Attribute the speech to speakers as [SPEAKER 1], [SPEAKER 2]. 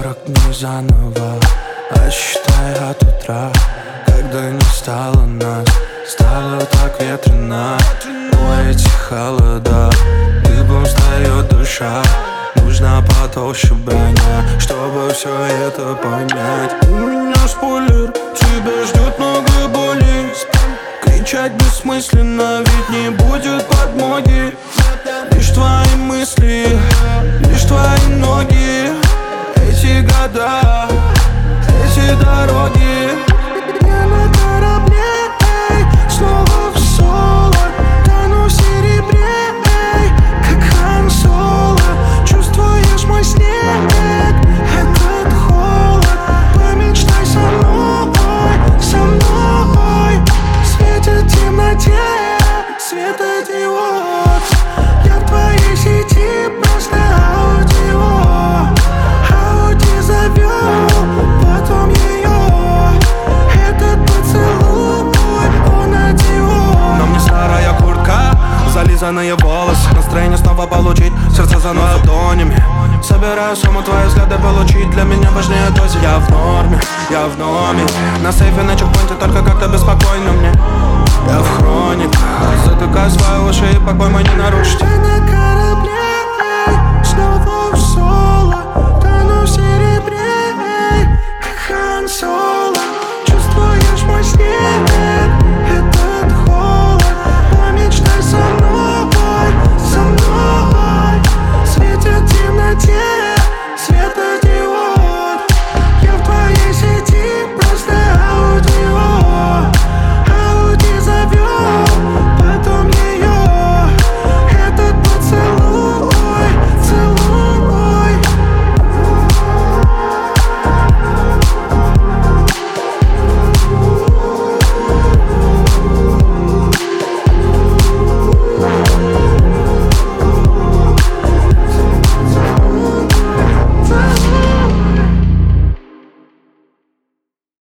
[SPEAKER 1] 40 дней заново, отсчитай от утра, когда не стало нас. Стало так ветрено, о, эти холода, дыбом встает душа. Нужна потолще броня, чтобы все это понять. У меня спойлер, тебя ждет много боли. Кричать бессмысленно, ведь не будет подмоги. Лишь твои мысли, лишь твои ноги. Эти года, эти дороги. Я на корабле, эй, снова в соло. Тону в серебре, эй, как Хан Соло. Чувствуешь мой снег, этот холод. Помечтай со мной, со мной. Светит в темноте светодиод. Я в твоей сети просто аудио. Ауди завел, потом ее. Этот поцелуй, он одиот. На мне старая куртка, зализанные волосы. Настроение снова получить, сердце заносит ладонями. Собираю сумму, твои взгляды получить. Для меня важнее дозе, я в норме, я в номере. На сейфе на чекпоинте, только как-то беспокойно мне. Я в хрониках, затыкаю свои уши и покой мой не нарушить. Я на корабле, эй, снова в